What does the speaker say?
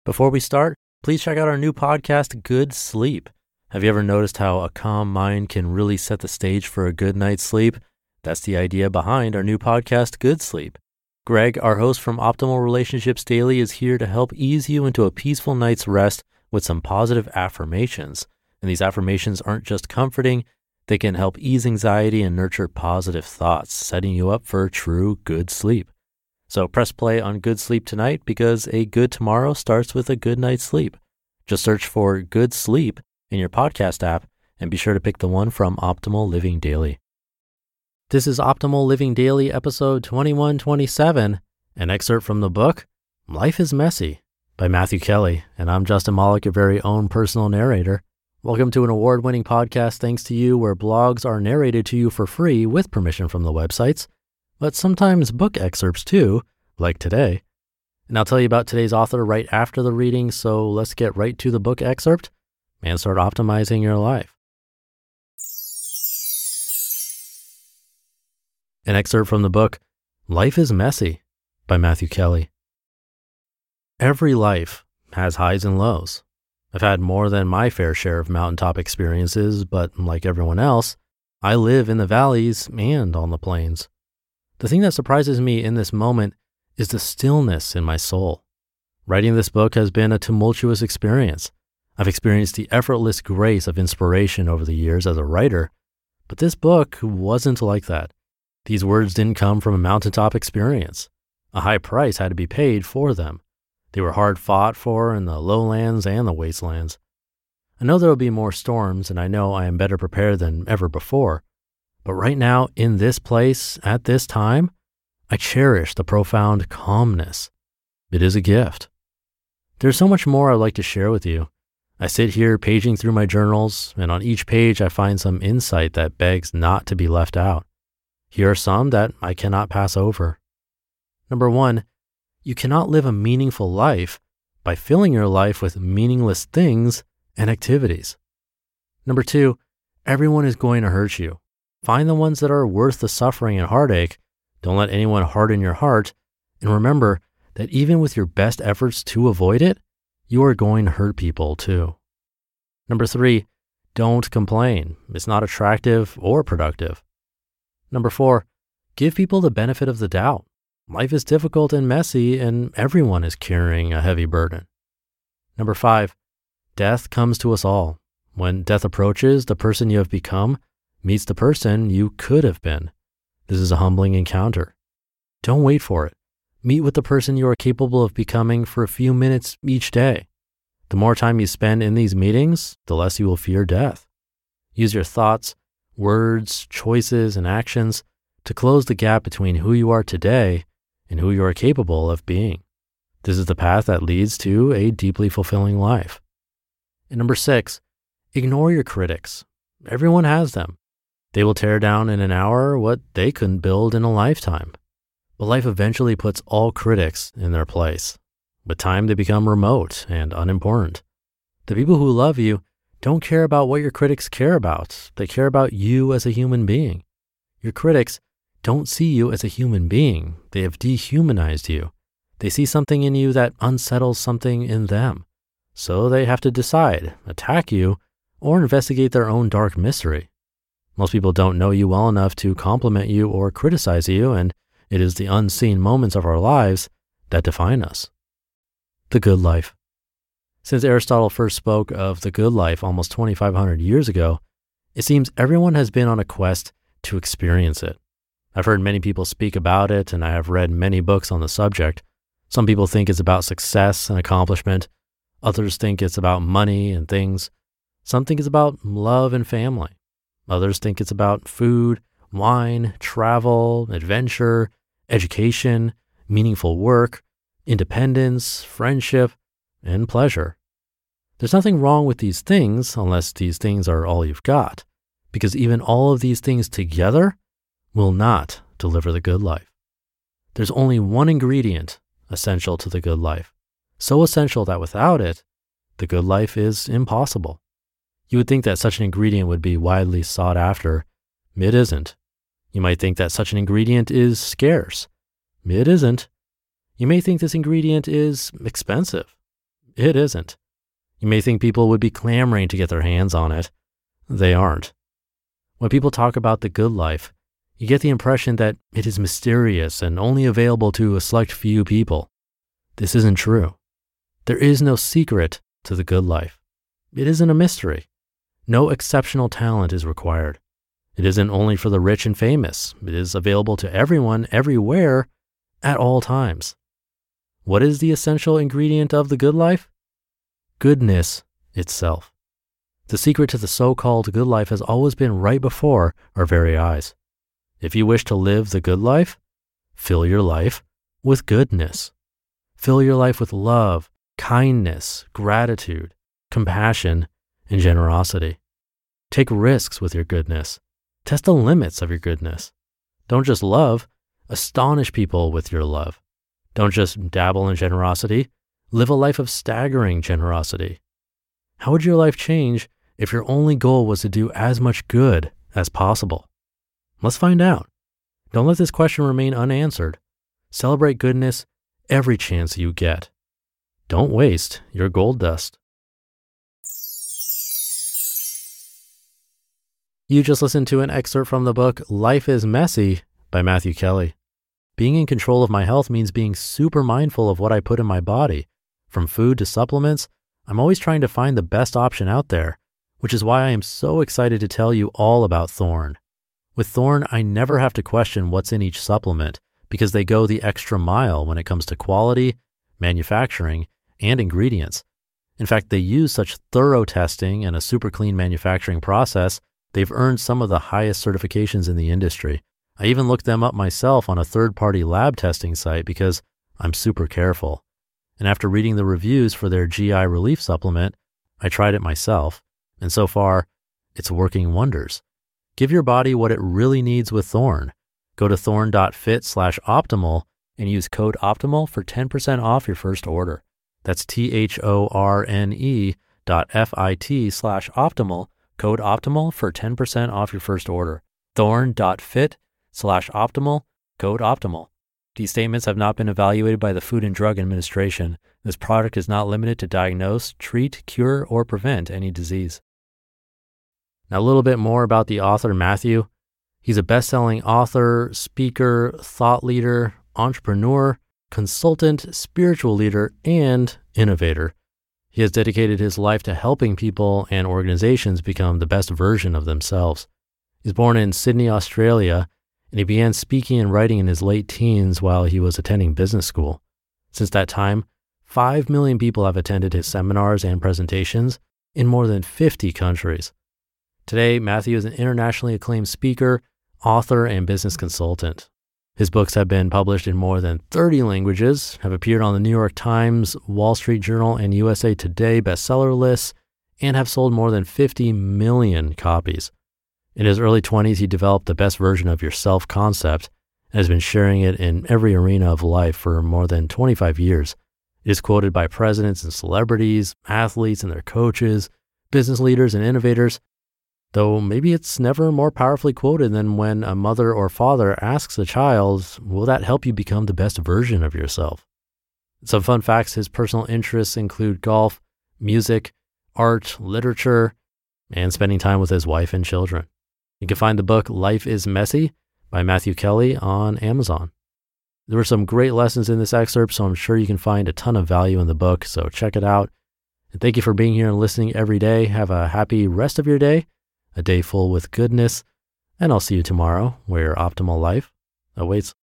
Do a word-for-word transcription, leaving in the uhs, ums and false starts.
Before we start, please check out our new podcast, Good Sleep. Have you ever noticed how a calm mind can really set the stage for a good night's sleep? That's the idea behind our new podcast, Good Sleep. Greg, our host from Optimal Relationships Daily, is here to help ease you into a peaceful night's rest with some positive affirmations. And these affirmations aren't just comforting, they can help ease anxiety and nurture positive thoughts, setting you up for true good sleep. So press play on Good Sleep tonight because a good tomorrow starts with a good night's sleep. Just search for Good Sleep in your podcast app and be sure to pick the one from Optimal Living Daily. This is Optimal Living Daily, episode twenty-one twenty-seven, an excerpt from the book, Life is Messy by Matthew Kelly, and I'm Justin Malik, your very own personal narrator. Welcome to an award-winning podcast thanks to you where blogs are narrated to you for free with permission from the websites, but sometimes book excerpts too, like today. And I'll tell you about today's author right after the reading, so let's get right to the book excerpt and start optimizing your life. An excerpt from the book, Life is Messy by Matthew Kelly. Every life has highs and lows. I've had more than my fair share of mountaintop experiences, but like everyone else, I live in the valleys and on the plains. The thing that surprises me in this moment is the stillness in my soul. Writing this book has been a tumultuous experience. I've experienced the effortless grace of inspiration over the years as a writer, but this book wasn't like that. These words didn't come from a mountaintop experience. A high price had to be paid for them. They were hard fought for in the lowlands and the wastelands. I know there will be more storms, and I know I am better prepared than ever before. But right now, in this place, at this time, I cherish the profound calmness. It is a gift. There's so much more I'd like to share with you. I sit here paging through my journals, and on each page I find some insight that begs not to be left out. Here are some that I cannot pass over. Number one, you cannot live a meaningful life by filling your life with meaningless things and activities. Number two, everyone is going to hurt you. Find the ones that are worth the suffering and heartache. Don't let anyone harden your heart. And remember that even with your best efforts to avoid it, you are going to hurt people too. Number three, don't complain. It's not attractive or productive. Number four, give people the benefit of the doubt. Life is difficult and messy, and everyone is carrying a heavy burden. Number five, death comes to us all. When death approaches, the person you have become meets the person you could have been. This is a humbling encounter. Don't wait for it. Meet with the person you are capable of becoming for a few minutes each day. The more time you spend in these meetings, the less you will fear death. Use your thoughts, words, choices, and actions to close the gap between who you are today and who you are capable of being. This is the path that leads to a deeply fulfilling life. And number six, ignore your critics. Everyone has them. They will tear down in an hour what they couldn't build in a lifetime. But life eventually puts all critics in their place. With time, they become remote and unimportant. The people who love you don't care about what your critics care about. They care about you as a human being. Your critics don't see you as a human being. They have dehumanized you. They see something in you that unsettles something in them. So they have to decide, attack you, or investigate their own dark mystery. Most people don't know you well enough to compliment you or criticize you, and it is the unseen moments of our lives that define us. The good life. Since Aristotle first spoke of the good life almost twenty-five hundred years ago, it seems everyone has been on a quest to experience it. I've heard many people speak about it, and I have read many books on the subject. Some people think it's about success and accomplishment. Others think it's about money and things. Some think it's about love and family. Others think it's about food, wine, travel, adventure, education, meaningful work, independence, friendship, and pleasure. There's nothing wrong with these things unless these things are all you've got, because even all of these things together will not deliver the good life. There's only one ingredient essential to the good life, so essential that without it, the good life is impossible. You would think that such an ingredient would be widely sought after. It isn't. You might think that such an ingredient is scarce. It isn't. You may think this ingredient is expensive. It isn't. You may think people would be clamoring to get their hands on it. They aren't. When people talk about the good life, you get the impression that it is mysterious and only available to a select few people. This isn't true. There is no secret to the good life. It isn't a mystery. No exceptional talent is required. It isn't only for the rich and famous. It is available to everyone, everywhere, at all times. What is the essential ingredient of the good life? Goodness itself. The secret to the so-called good life has always been right before our very eyes. If you wish to live the good life, fill your life with goodness. Fill your life with love, kindness, gratitude, compassion, and generosity. Take risks with your goodness. Test the limits of your goodness. Don't just love, astonish people with your love. Don't just dabble in generosity, live a life of staggering generosity. How would your life change if your only goal was to do as much good as possible? Let's find out. Don't let this question remain unanswered. Celebrate goodness every chance you get. Don't waste your gold dust. You just listened to an excerpt from the book Life is Messy by Matthew Kelly. Being in control of my health means being super mindful of what I put in my body. From food to supplements, I'm always trying to find the best option out there, which is why I am so excited to tell you all about Thorne. With Thorne, I never have to question what's in each supplement because they go the extra mile when it comes to quality, manufacturing, and ingredients. In fact, they use such thorough testing and a super clean manufacturing process, they've earned some of the highest certifications in the industry. I even looked them up myself on a third-party lab testing site because I'm super careful. And after reading the reviews for their G I relief supplement, I tried it myself. And so far, it's working wonders. Give your body what it really needs with Thorne. Go to thorne.fit slash optimal and use code OPTIMAL for ten percent off your first order. That's T-H-O-R-N-E dot F-I-T slash optimal, code OPTIMAL for ten percent off your first order. Thorne.fit slash optimal, code OPTIMAL. These statements have not been evaluated by the Food and Drug Administration. This product is not limited to diagnose, treat, cure, or prevent any disease. Now, a little bit more about the author, Matthew. He's a best-selling author, speaker, thought leader, entrepreneur, consultant, spiritual leader, and innovator. He has dedicated his life to helping people and organizations become the best version of themselves. He's born in Sydney, Australia, and he began speaking and writing in his late teens while he was attending business school. Since that time, five million people have attended his seminars and presentations in more than fifty countries. Today, Matthew is an internationally acclaimed speaker, author, and business consultant. His books have been published in more than thirty languages, have appeared on the New York Times, Wall Street Journal, and U S A Today bestseller lists, and have sold more than fifty million copies. In his early twenties, he developed the best version of yourself concept and has been sharing it in every arena of life for more than twenty-five years. It is quoted by presidents and celebrities, athletes and their coaches, business leaders and innovators, though maybe it's never more powerfully quoted than when a mother or father asks a child, will that help you become the best version of yourself? Some fun facts: his personal interests include golf, music, art, literature, and spending time with his wife and children. You can find the book Life is Messy by Matthew Kelly on Amazon. There were some great lessons in this excerpt, so I'm sure you can find a ton of value in the book, so check it out. And thank you for being here and listening every day. Have a happy rest of your day, a day full with goodness, and I'll see you tomorrow where your optimal life awaits.